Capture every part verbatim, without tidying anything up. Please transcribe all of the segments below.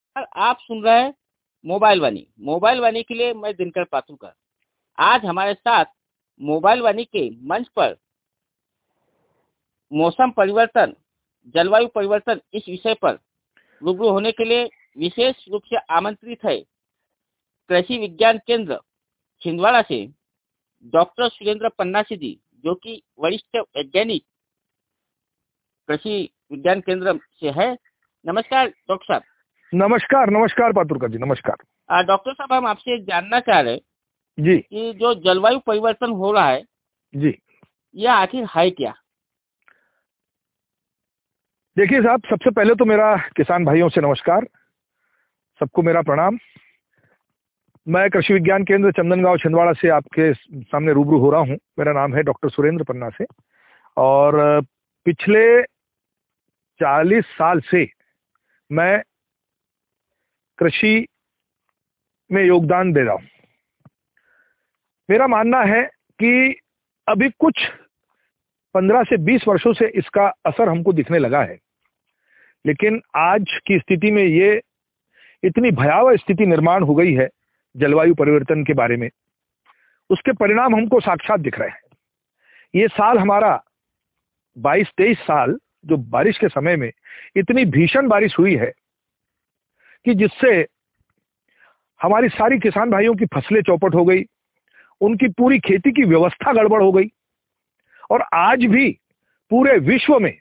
Sir, आप सुन रहे हैं मोबाइल वाणी। मोबाइल वाणी के लिए मैं दिनकर पातुरकर। आज हमारे साथ मोबाइल वाणी के मंच पर मौसम परिवर्तन, जलवायु परिवर्तन इस विषय पर रूबरू होने के लिए विशेष रूप से आमंत्रित है कृषि विज्ञान केंद्र छिंदवाड़ा से डॉक्टर सुरेंद्र पन्नासी जी, जो कि वरिष्ठ वैज्ञानिक कृषि विज्ञान केंद्र से है। नमस्कार डॉक्टर साहब। नमस्कार नमस्कार पातुरकर जी, नमस्कार। आ, डॉक्टर साहब, हम आपसे जानना चाह रहे हैं जी कि जो जलवायु परिवर्तन हो रहा है जी यह आखिर है क्या? देखिए साहब, सबसे पहले तो मेरा किसान भाइयों से नमस्कार, सबको मेरा प्रणाम। मैं कृषि विज्ञान केंद्र चंदनगांव छिंदवाड़ा से आपके सामने रूबरू हो रहा हूं। मेरा नाम है डॉक्टर सुरेंद्र पन्ना से और पिछले चालीस साल से मैं कृषि में योगदान दे रहा हूं। मेरा मानना है कि अभी कुछ पंद्रह से बीस वर्षों से इसका असर हमको दिखने लगा है, लेकिन आज की स्थिति में ये इतनी भयावह स्थिति निर्माण हो गई है जलवायु परिवर्तन के बारे में, उसके परिणाम हमको साक्षात दिख रहे हैं। ये साल हमारा बाईस तेईस साल जो बारिश के समय में इतनी भीषण बारिश हुई है कि जिससे हमारी सारी किसान भाइयों की फसलें चौपट हो गई, उनकी पूरी खेती की व्यवस्था गड़बड़ हो गई। और आज भी पूरे विश्व में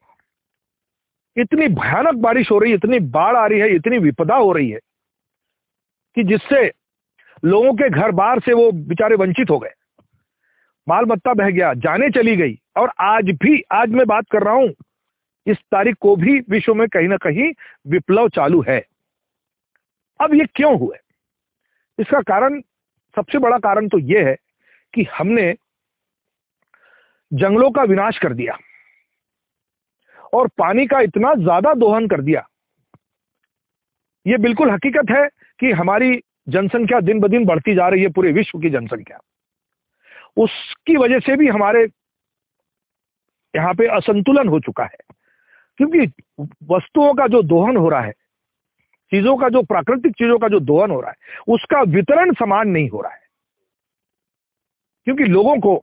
इतनी भयानक बारिश हो रही है, इतनी बाढ़ आ रही है, इतनी विपदा हो रही है कि जिससे लोगों के घर बार से वो बेचारे वंचित हो गए, माल मत्ता बह गया, जाने चली गई। और आज भी, आज मैं बात कर रहा हूं, इस तारीख को भी विश्व में कहीं ना कहीं विप्लव चालू है। अब ये क्यों हुआ? इसका कारण, सबसे बड़ा कारण तो यह है कि हमने जंगलों का विनाश कर दिया और पानी का इतना ज्यादा दोहन कर दिया। यह बिल्कुल हकीकत है कि हमारी जनसंख्या दिन ब दिन बढ़ती जा रही है, पूरे विश्व की जनसंख्या। उसकी वजह से भी हमारे यहां पे असंतुलन हो चुका है, क्योंकि वस्तुओं का जो दोहन हो रहा है, चीजों का जो प्राकृतिक चीजों का जो दोहन हो रहा है, उसका वितरण समान नहीं हो रहा है, क्योंकि लोगों को,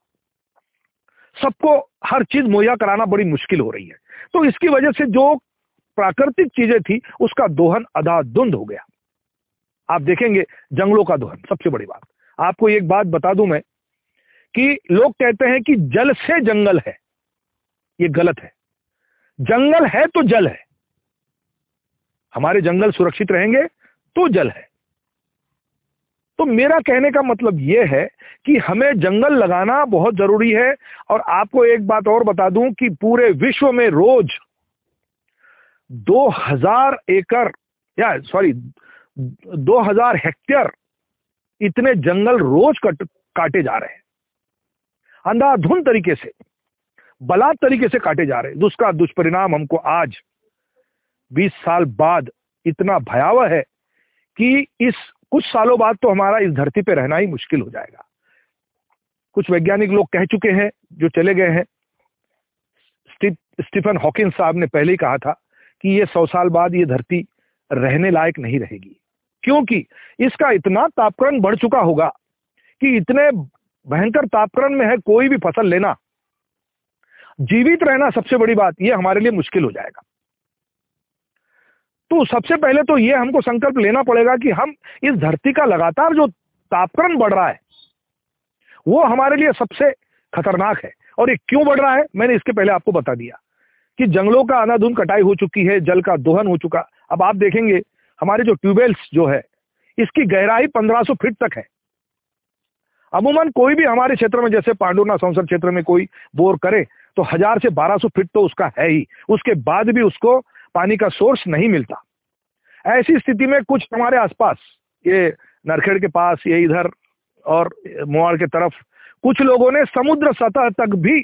सबको हर चीज मुहैया कराना बड़ी मुश्किल हो रही है। तो इसकी वजह से जो प्राकृतिक चीजें थी उसका दोहन अंधाधुंध हो गया। आप देखेंगे जंगलों का दोहन, सबसे बड़ी बात। आपको एक बात बता दूं मैं कि लोग कहते हैं कि जल से जंगल है, ये गलत है। जंगल है तो जल है, हमारे जंगल सुरक्षित रहेंगे तो जल है। तो मेरा कहने का मतलब यह है कि हमें जंगल लगाना बहुत जरूरी है। और आपको एक बात और बता दूं कि पूरे विश्व में रोज दो हज़ार एकड़ या सॉरी दो हज़ार हेक्टेयर इतने जंगल रोज कट काटे जा रहे हैं, अंधाधुंध तरीके से, बलात् तरीके से काटे जा रहे हैं। जिसका दुष्परिणाम हमको आज बीस साल बाद इतना भयावह है कि इस कुछ सालों बाद तो हमारा इस धरती पे रहना ही मुश्किल हो जाएगा। कुछ वैज्ञानिक लोग कह चुके हैं, जो चले गए हैं। स्टीफ, स्टीफन हॉकिंस साहब ने पहले ही कहा था कि ये सौ साल बाद ये धरती रहने लायक नहीं रहेगी, क्योंकि इसका इतना तापक्रम बढ़ चुका होगा कि इतने भयंकर तापक्रम में है कोई भी फसल लेना, जीवित रहना, सबसे बड़ी बात, ये हमारे लिए मुश्किल हो जाएगा। तो सबसे पहले तो ये हमको संकल्प लेना पड़ेगा कि हम इस धरती का लगातार जो तापक्रम बढ़ रहा है वो हमारे लिए सबसे खतरनाक है। और ये क्यों बढ़ रहा है, मैंने इसके पहले आपको बता दिया कि जंगलों का अंधाधुंध कटाई हो चुकी है, जल का दोहन हो चुका। अब आप देखेंगे हमारे जो ट्यूबवेल्स जो है, इसकी गहराई पंद्रह सौ फीट तक है। अमूमन कोई भी हमारे क्षेत्र में, जैसे पांडुरना संसद क्षेत्र में कोई बोर करे तो हजार से बारह सौ फीट तो उसका है ही, उसके बाद भी उसको पानी का सोर्स नहीं मिलता। ऐसी स्थिति में कुछ हमारे आसपास, ये नरखेड़ के पास, ये इधर और मोवाड़ के तरफ, कुछ लोगों ने समुद्र सतह तक भी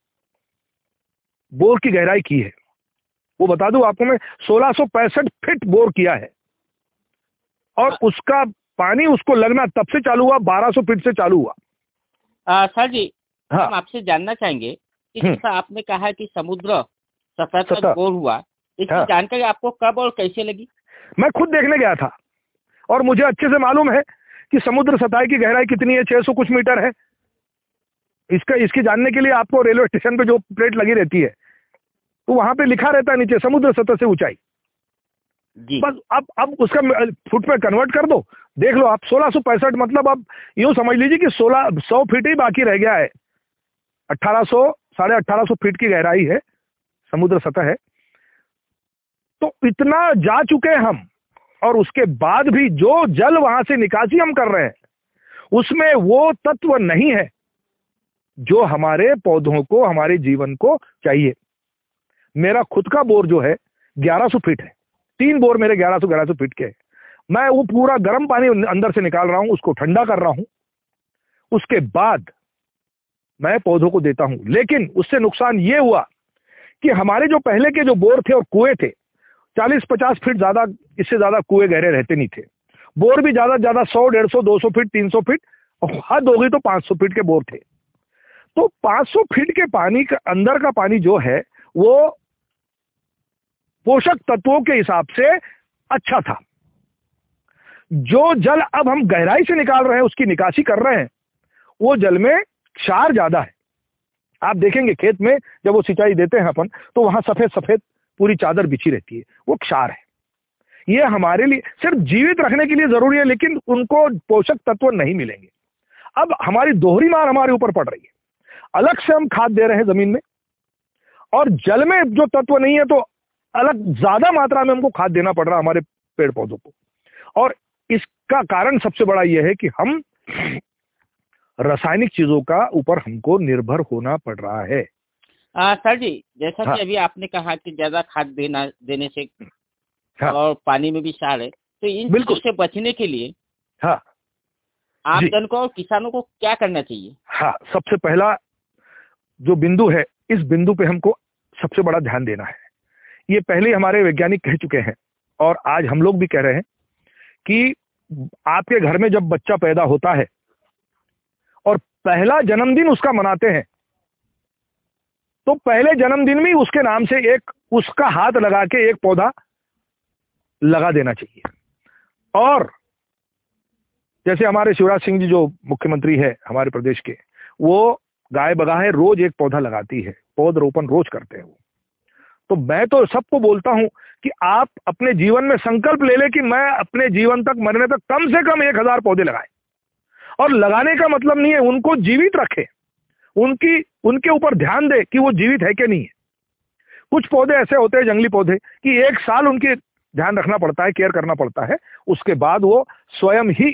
बोर की गहराई की है। वो बता दूं आपको, मैं सोलह सौ पैंसठ फीट बोर किया है और उसका पानी उसको लगना तब से चालू हुआ, बारह सौ फीट से चालू हुआ। आ, सर जी, हाँ। हम आपसे जानना चाहेंगे कि जैसा आपने कहा कि समुद्र सतह तक बोर हुआ, इसकी हाँ। जानकारी आपको कब और कैसे लगी? मैं खुद देखने गया था और मुझे अच्छे से मालूम है कि समुद्र सतह की गहराई कितनी है, छह सौ कुछ मीटर है। इसका इसकी जानने के लिए आपको रेलवे स्टेशन पे जो प्लेट लगी रहती है तो वहां पे लिखा रहता है नीचे समुद्र सतह से ऊंचाई। जी बस अब अब उसका फुट पे कन्वर्ट कर दो, देख लो आप सोलह सौ पैंसठ, मतलब अब यूं समझ लीजिए कि सोलह सौ फीट ही बाकी रह गया है। अट्ठारह सौ साढ़े अट्ठारह सौ फीट की गहराई है, समुद्र सतह है। तो इतना जा चुके हैं हम, और उसके बाद भी जो जल वहां से निकासी हम कर रहे हैं उसमें वो तत्व नहीं है जो हमारे पौधों को, हमारे जीवन को चाहिए। मेरा खुद का बोर जो है ग्यारह सौ फीट है, तीन बोर मेरे ग्यारह सौ ग्यारह सौ फीट के हैं। मैं वो पूरा गर्म पानी अंदर से निकाल रहा हूं, उसको ठंडा कर रहा हूं, उसके बाद मैं पौधों को देता हूं। लेकिन उससे नुकसान ये हुआ कि हमारे जो पहले के जो बोर थे और कुएं थे, चालीस पचास फीट, ज्यादा इससे ज्यादा कुएं गहरे रहते नहीं थे। बोर भी ज्यादा ज्यादा सौ डेढ़ सौ दो सौ फीट तीन सौ फीट, और हद हो गई तो पांच सौ फीट के बोर थे। तो पांच सौ फीट के पानी का अंदर का पानी जो है वो पोषक तत्वों के हिसाब से अच्छा था। जो जल अब हम गहराई से निकाल रहे हैं, उसकी निकासी कर रहे हैं, वो जल में क्षार ज्यादा है। आप देखेंगे खेत में जब वो सिंचाई देते हैं अपन, तो वहां सफेद सफेद पूरी चादर बिछी रहती है, वो क्षार है। ये हमारे लिए सिर्फ जीवित रखने के लिए जरूरी है, लेकिन उनको पोषक तत्व नहीं मिलेंगे। अब हमारी दोहरी मार हमारे ऊपर पड़ रही है। अलग से हम खाद दे रहे हैं जमीन में, और जल में जो तत्व नहीं है तो अलग ज्यादा मात्रा में हमको खाद देना पड़ रहा है हमारे पेड़ पौधों को। और इसका कारण सबसे बड़ा यह है कि हम रासायनिक चीजों का ऊपर हमको निर्भर होना पड़ रहा है। आ, सर जी, जैसा हाँ, कि अभी आपने कहा कि ज्यादा खाद देना देने से हाँ, और पानी में भी क्षार है, तो इन बिल्कुल, चीजों से बचने के लिए हाँ आम जी, जन को और किसानों को क्या करना चाहिए? हाँ। सबसे पहला जो बिंदु है, इस बिंदु पे हमको सबसे बड़ा ध्यान देना है। ये पहले हमारे वैज्ञानिक कह चुके हैं और आज हम लोग भी कह रहे हैं कि आपके घर में जब बच्चा पैदा होता है और पहला जन्मदिन उसका मनाते हैं, तो पहले जन्मदिन में उसके नाम से एक उसका हाथ लगा के एक पौधा लगा देना चाहिए। और जैसे हमारे शिवराज सिंह जी जो मुख्यमंत्री है हमारे प्रदेश के, वो गाय बगाहे रोज एक पौधा लगाती है, पौधरोपण रोज करते हैं वो। तो मैं तो सबको बोलता हूं कि आप अपने जीवन में संकल्प ले ले कि मैं अपने जीवन तक, मरने तक कम से कम एक हजार पौधे लगाए। और लगाने का मतलब नहीं है उनको जीवित रखे, उनकी उनके ऊपर ध्यान दे कि वो जीवित है कि नहीं है। कुछ पौधे ऐसे होते हैं, जंगली पौधे, कि एक साल उनके ध्यान रखना पड़ता है, केयर करना पड़ता है, उसके बाद वो स्वयं ही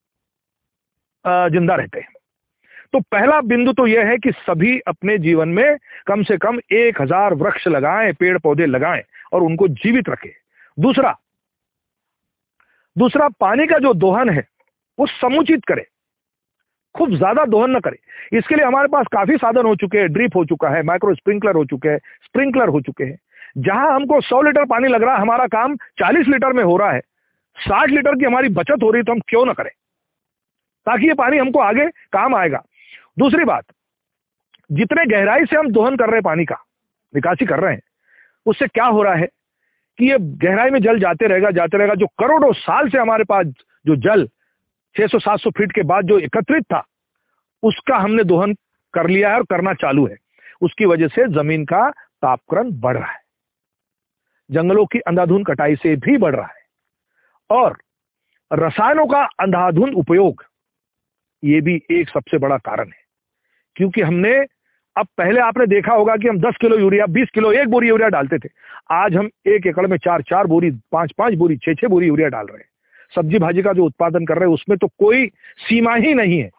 जिंदा रहते हैं। तो पहला बिंदु तो यह है कि सभी अपने जीवन में कम से कम एक हजार वृक्ष लगाएं, पेड़ पौधे लगाएं और उनको जीवित रखें। दूसरा दूसरा पानी का जो दोहन है वो समुचित करें, खूब ज्यादा दोहन न करें। इसके लिए हमारे पास काफी साधन हो चुके हैं, ड्रिप हो चुका है, माइक्रो स्प्रिंकलर हो चुके हैं, स्प्रिंकलर हो चुके हैं। जहां हमको सौ लीटर पानी लग रहा है, हमारा काम चालीस लीटर में हो रहा है, साठ लीटर की हमारी बचत हो रही है, तो हम क्यों ना करें, ताकि ये पानी हमको आगे काम आएगा। दूसरी बात, जितने गहराई से हम दोहन कर रहे हैं, पानी का निकासी कर रहे हैं, उससे क्या हो रहा है कि ये गहराई में जल जाते रहेगा जाते रहेगा जो करोड़ों साल से हमारे पास जो जल छह सौ सात सौ फीट के बाद जो एकत्रित था, उसका हमने दोहन कर लिया है और करना चालू है। उसकी वजह से जमीन का तापक्रम बढ़ रहा है, जंगलों की अंधाधुंध कटाई से भी बढ़ रहा है, और रसायनों का अंधाधुंध उपयोग, ये भी एक सबसे बड़ा कारण है। क्योंकि हमने, अब पहले आपने देखा होगा कि हम दस किलो यूरिया, बीस किलो, एक बोरी यूरिया डालते थे। आज हम एक एकड़ में चार चार बोरी, पांच पांच बोरी, छह छह बोरी यूरिया डाल रहे हैं। सब्जी भाजी का जो उत्पादन कर रहे हैं उसमें तो कोई सीमा ही नहीं है।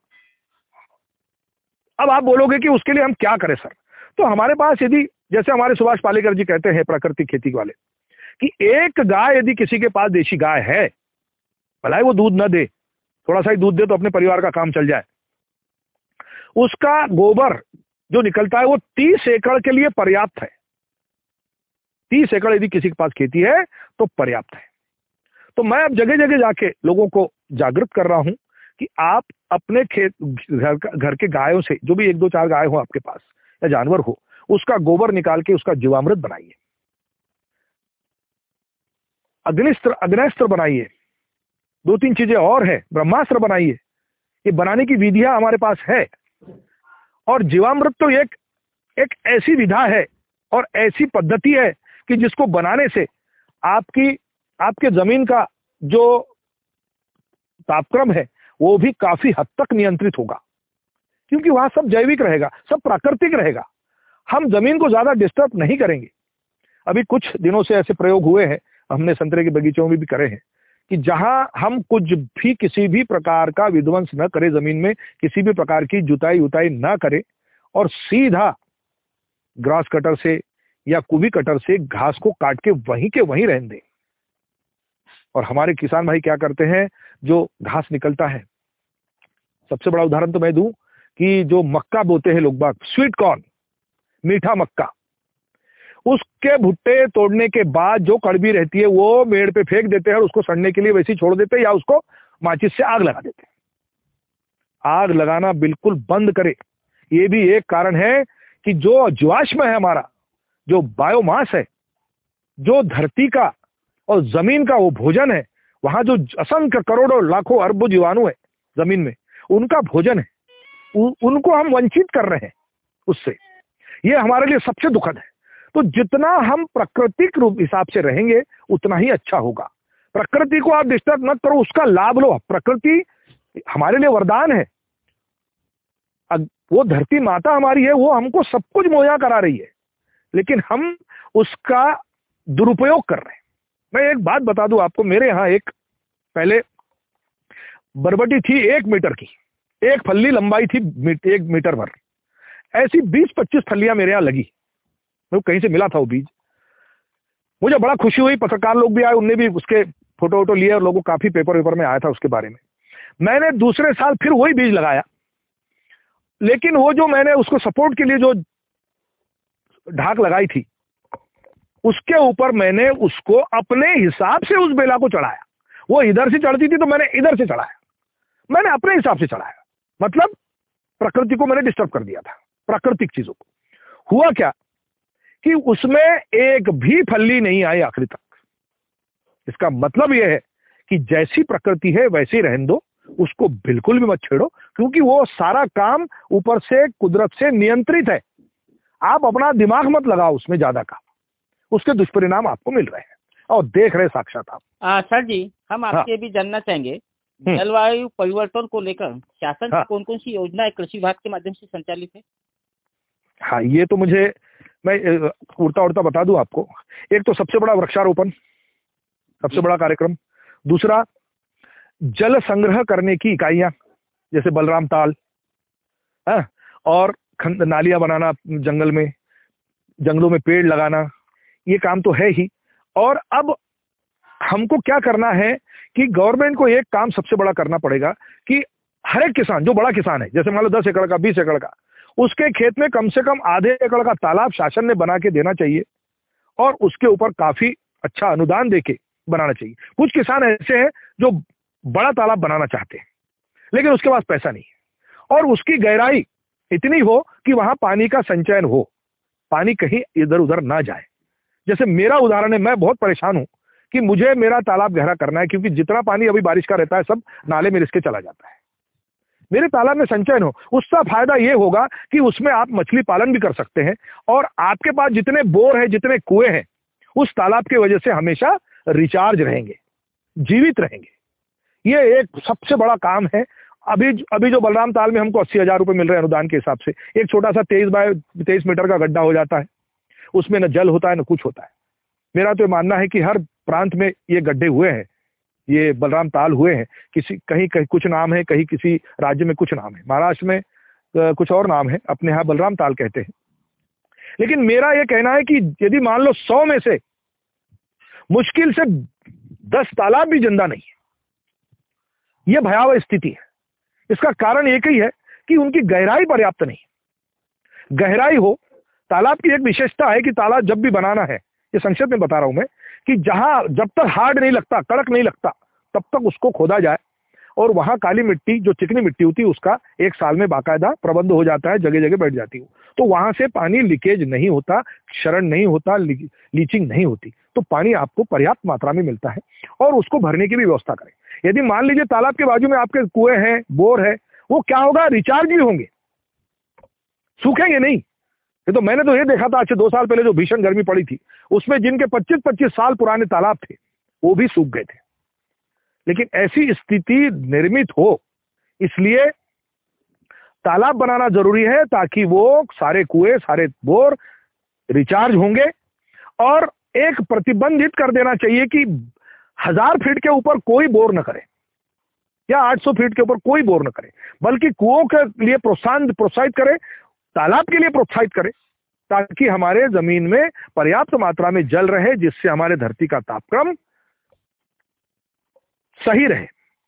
अब आप बोलोगे कि उसके लिए हम क्या करें सर? तो हमारे पास, यदि जैसे हमारे सुभाष पालेकर जी कहते हैं, प्राकृतिक खेती वाले, कि एक गाय यदि किसी के पास देशी गाय है, भलाई वो दूध न दे, थोड़ा सा ही दूध दे तो अपने परिवार का काम चल जाए, उसका गोबर जो निकलता है वो तीस एकड़ के लिए पर्याप्त है। तीस एकड़ यदि किसी के पास खेती है तो पर्याप्त है। तो मैं अब जगह जगह जाके लोगों को जागरूक कर रहा हूं कि आप अपने खेत, घर, घर के गायों से, जो भी एक दो चार गाय हो आपके पास या जानवर हो, उसका गोबर निकाल के उसका जीवामृत बनाइए। अग्निस्त्र अग्नेस्त्र बनाइए, दो तीन चीजें और है, ब्रह्मास्त्र बनाइए। ये बनाने की विधियां हमारे पास है। और जीवामृत तो एक एक ऐसी विधा है और ऐसी पद्धति है कि जिसको बनाने से आपकी आपके जमीन का जो तापक्रम है वो भी काफी हद तक नियंत्रित होगा, क्योंकि वहां सब जैविक रहेगा, सब प्राकृतिक रहेगा। हम जमीन को ज्यादा डिस्टर्ब नहीं करेंगे। अभी कुछ दिनों से ऐसे प्रयोग हुए हैं, हमने संतरे के बगीचों में भी करे हैं, कि जहां हम कुछ भी किसी भी प्रकार का विध्वंस न करें, जमीन में किसी भी प्रकार की जुताई उताई न करें, और सीधा ग्रास कटर से या कुबी कटर से घास को काट के वहीं के वहीं रहने दें। और हमारे किसान भाई क्या करते हैं, जो घास निकलता है, सबसे बड़ा उदाहरण तो मैं दूं कि जो मक्का बोते हैं लोग बाग, स्वीट कॉर्न, मीठा मक्का, उसके भुट्टे तोड़ने के बाद जो कड़बी रहती है वो मेड़ पे फेंक देते हैं और उसको सड़ने के लिए वैसे ही छोड़ देते हैं, या उसको माचिस से आग लगा देते हैं। आग लगाना बिल्कुल बंद करें। ये भी एक कारण है कि जो जीवाश्म है हमारा, जो बायोमास है, जो धरती का और जमीन का वो भोजन है, वहां जो असंख्य करोड़ों लाखों अरबों जीवाणु है जमीन में, उनका भोजन है, उ, उनको हम वंचित कर रहे हैं उससे। ये हमारे लिए सबसे दुखद है। तो जितना हम प्राकृतिक रूप हिसाब से रहेंगे उतना ही अच्छा होगा। प्रकृति को आप डिस्टर्ब मत करो, उसका लाभ लो। प्रकृति हमारे लिए वरदान है। वो धरती माता हमारी है, वो हमको सब कुछ मुहैया करा रही है, लेकिन हम उसका दुरुपयोग कर रहे हैं। मैं एक बात बता दूं आपको, मेरे यहाँ एक पहले बरबटी थी एक मीटर की, एक फल्ली लंबाई थी एक मीटर भर, ऐसी बीस पच्चीस फलियां मेरे यहाँ लगी। मैं कहीं से मिला था वो बीज, मुझे बड़ा खुशी हुई। पत्रकार लोग भी आए, उनने भी उसके फोटो वोटो लिए और लोगों काफी पेपर वेपर में आया था उसके बारे में। मैंने दूसरे साल फिर वही बीज लगाया, लेकिन वो जो मैंने उसको सपोर्ट के लिए जो ढाक लगाई थी, उसके ऊपर मैंने उसको अपने हिसाब से उस बेला को चढ़ाया। वो इधर से चढ़ती थी तो मैंने इधर से चढ़ाया, मैंने अपने हिसाब से चढ़ाया। मतलब प्रकृति को मैंने डिस्टर्ब कर दिया था, प्राकृतिक चीजों को। हुआ क्या कि उसमें एक भी फल्ली नहीं आई आखिरी तक। इसका मतलब यह है कि जैसी प्रकृति है वैसे ही रहने दो, उसको बिल्कुल भी मत छेड़ो, क्योंकि वो सारा काम ऊपर से कुदरत से नियंत्रित है। आप अपना दिमाग मत लगाओ उसमें ज्यादा का, उसके दुष्परिणाम आपको मिल रहे हैं और देख रहे साक्षात आप। आ, सर जी, हम आपसे भी जानना चाहेंगे, जलवायु परिवर्तन को लेकर शासन की कौन कौन सी योजनाएं कृषि विभाग के माध्यम से संचालित है? हाँ, ये तो मुझे मैं उड़ता उड़ता बता दूं आपको। एक तो सबसे बड़ा वृक्षारोपण, सबसे बड़ा कार्यक्रम। दूसरा, जल संग्रह करने की इकाइयां, जैसे बलराम ताल, है, और नालियां बनाना जंगल में, जंगलों में पेड़ लगाना, ये काम तो है ही। और अब हमको क्या करना है कि गवर्नमेंट को एक काम सबसे बड़ा करना पड़ेगा कि हर एक किसान, जो बड़ा किसान है, जैसे मान लो दस एकड़ का, बीस एकड़ का, उसके खेत में कम से कम आधे एकड़ का तालाब शासन ने बना के देना चाहिए, और उसके ऊपर काफी अच्छा अनुदान देके बनाना चाहिए। कुछ किसान ऐसे हैं जो बड़ा तालाब बनाना चाहते हैं, लेकिन उसके पास पैसा नहीं है, और उसकी गहराई इतनी हो कि वहां पानी का संचयन हो, पानी कहीं इधर उधर ना जाए। जैसे मेरा उदाहरण है, मैं बहुत परेशान हूं कि मुझे मेरा तालाब गहरा करना है, क्योंकि जितना पानी अभी बारिश का रहता है सब नाले में रिसके चला जाता है। मेरे तालाब में संचयन हो, उसका फायदा ये होगा कि उसमें आप मछली पालन भी कर सकते हैं, और आपके पास जितने बोर है, जितने कुएं हैं, उस तालाब की वजह से हमेशा रिचार्ज रहेंगे, जीवित रहेंगे। ये एक सबसे बड़ा काम है। अभी अभी जो बलराम ताल में हमको अस्सी हजार रुपए मिल रहे हैं अनुदान के हिसाब से, एक छोटा सा तेईस बाय तेईस मीटर का गड्ढा हो जाता है, उसमें न जल होता है न कुछ होता है। मेरा तो मानना है कि हर प्रांत में ये गड्ढे हुए हैं, ये बलराम ताल हुए हैं। किसी कहीं कहीं कुछ नाम है, कहीं किसी राज्य में कुछ नाम है, महाराष्ट्र में कुछ और नाम है, अपने यहाँ बलराम ताल कहते हैं। लेकिन मेरा ये कहना है कि यदि मान लो सौ में से मुश्किल से दस तालाब भी जिंदा नहीं है, यह भयावह स्थिति है। इसका कारण एक ही है कि उनकी गहराई पर्याप्त नहीं है। गहराई हो, तालाब की एक विशेषता है कि तालाब जब भी बनाना है, ये संक्षेप में बता रहा हूं मैं, कि जहां जब तक हार्ड नहीं लगता, कड़क नहीं लगता, तब तक उसको खोदा जाए, और वहां काली मिट्टी जो चिकनी मिट्टी होती है उसका एक साल में बाकायदा प्रबंध हो जाता है, जगह जगह बैठ जाती है, तो वहां से पानी लीकेज नहीं होता, क्षरण नहीं होता, ली, लीचिंग नहीं होती, तो पानी आपको पर्याप्त मात्रा में मिलता है। और उसको भरने की भी व्यवस्था करें। यदि मान लीजिए तालाब के बाजू में आपके कुएं हैं, बोर है, वो क्या होगा, रिचार्ज भी होंगे, सूखेंगे नहीं। ये तो मैंने तो ये देखा था आज से दो साल पहले जो भीषण गर्मी पड़ी थी, उसमें जिनके पच्चीस पच्चीस साल पुराने तालाब थे वो भी सूख गए थे। लेकिन ऐसी स्थिति निर्मित हो, इसलिए तालाब बनाना जरूरी है ताकि वो सारे कुएं, सारे बोर रिचार्ज होंगे। और एक प्रतिबंधित कर देना चाहिए कि हजार फीट के ऊपर कोई बोर न करे या आठ सौ फीट के ऊपर कोई बोर न करे, बल्कि कुओं के लिए प्रोत्साहन प्रोत्साहित करे, तालाब के लिए प्रोत्साहित करे, ताकि हमारे जमीन में पर्याप्त मात्रा में जल रहे, जिससे हमारे धरती का तापक्रम सही रहे।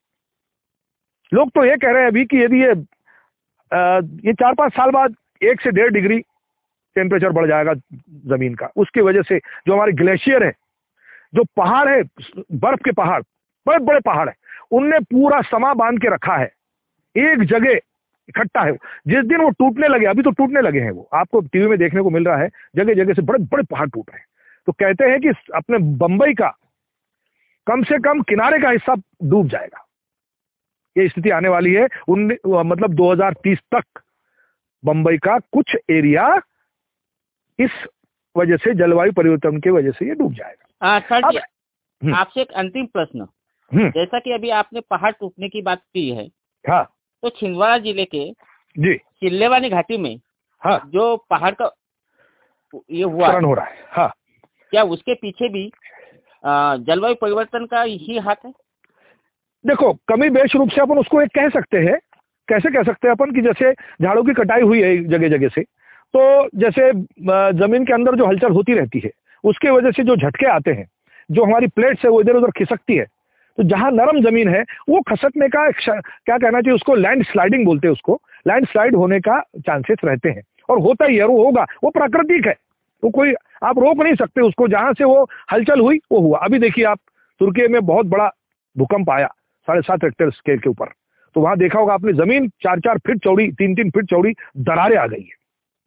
लोग तो ये कह रहे हैं अभी कि यदि ये आ, ये चार पांच साल बाद एक से डेढ़ डिग्री टेम्परेचर बढ़ जाएगा जमीन का, उसकी वजह से जो हमारे ग्लेशियर है, जो पहाड़ है, बर्फ के पहाड़, बड़े बड़े पहाड़ है, उनने पूरा समा बांध के रखा है, एक जगह इकट्ठा है। जिस दिन वो टूटने लगे, अभी तो टूटने लगे हैं, वो आपको टीवी में देखने को मिल रहा है, जगह जगह से बड़े बड़े पहाड़ टूट रहे हैं। तो कहते हैं कि अपने बंबई का कम से कम किनारे का हिस्सा डूब जाएगा, ये स्थिति आने वाली है। उन मतलब दो हज़ार तीस तक बंबई का कुछ एरिया इस वजह से, जलवायु परिवर्तन की वजह से ये डूब जाएगा। सर जी, आपसे एक अंतिम प्रश्न, जैसा कि अभी आपने पहाड़ टूटने की बात की है, हाँ, तो छिंदवाड़ा जिले के जी चिल्लेवानी घाटी में हाँ जो पहाड़ का ये हुआ हो रहा है, हाँ, क्या उसके पीछे भी जलवायु परिवर्तन का ही हाथ है? देखो, कमी बेश रूप से अपन उसको एक कह सकते हैं। कैसे कह सकते हैं अपन कि जैसे झाड़ों की कटाई हुई है जगह जगह से, तो जैसे जमीन के अंदर जो हलचल होती रहती है उसके वजह से जो झटके आते हैं, जो हमारी प्लेट्स है वो इधर उधर खिसकती है, तो जहां नरम जमीन है वो खसकने का क्या कहना चाहिए उसको, लैंड स्लाइडिंग बोलते हैं उसको, लैंड स्लाइड होने का चांसेस रहते हैं, और होता ही है, वो होगा, वो प्राकृतिक है, वो कोई आप रोक नहीं सकते उसको। जहां से वो हलचल हुई वो हुआ। अभी देखिए आप, तुर्की में बहुत बड़ा भूकंप आया साढ़े सात रेक्टर स्केल के ऊपर, तो वहां देखा होगा आपने, जमीन चार चार फीट चौड़ी, तीन तीन फीट चौड़ी दरारें आ गई है।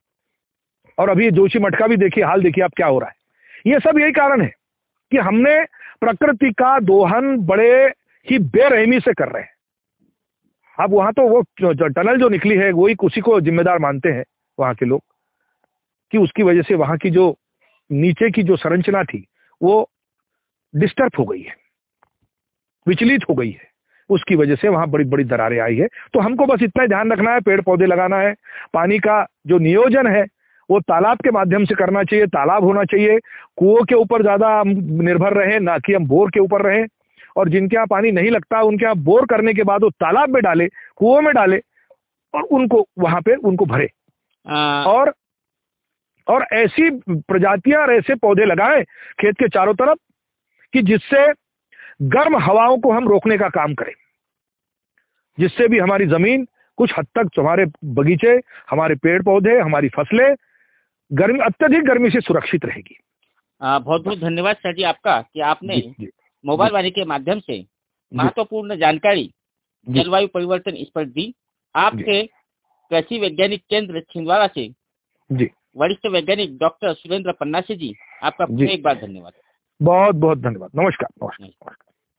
और अभी जोशी मठ का भी देखिए हाल, देखिए आप क्या हो रहा है। ये सब यही कारण है कि हमने प्रकृति का दोहन बड़े ही बेरहमी से कर रहे हैं। अब वहां तो वो टनल जो निकली है वही उसी को जिम्मेदार मानते हैं वहां के लोग, कि उसकी वजह से वहां की जो नीचे की जो संरचना थी वो डिस्टर्ब हो गई है, विचलित हो गई है, उसकी वजह से वहां बड़ी बड़ी दरारें आई है। तो हमको बस इतना ही ध्यान रखना है, पेड़ पौधे लगाना है, पानी का जो नियोजन है वो तालाब के माध्यम से करना चाहिए, तालाब होना चाहिए, कुओं के ऊपर ज्यादा हम निर्भर रहे, ना कि हम बोर के ऊपर रहे। और जिनके यहाँ पानी नहीं लगता उनके यहाँ बोर करने के बाद वो तालाब में डाले, कुओं में डाले, और उनको वहां पे उनको भरे। आ... और और ऐसी प्रजातियां और ऐसे पौधे लगाएं खेत के चारों तरफ कि जिससे गर्म हवाओं को हम रोकने का काम करें, जिससे भी हमारी जमीन कुछ हद तक, हमारे बगीचे, हमारे पेड़ पौधे, हमारी फसलें गर्मी, अत्यधिक गर्मी से सुरक्षित रहेगी। बहुत बहुत धन्यवाद सर जी आपका कि आपने मोबाइल वाणी के माध्यम से महत्वपूर्ण जानकारी जलवायु परिवर्तन इस पर दी। आपके कृषि वैज्ञानिक केंद्र छिंदवाड़ा से जी वरिष्ठ वैज्ञानिक डॉक्टर सुरेंद्र पन्नासी जी, आपका एक बार धन्यवाद। बहुत बहुत धन्यवाद। नमस्कार। नमस्कार।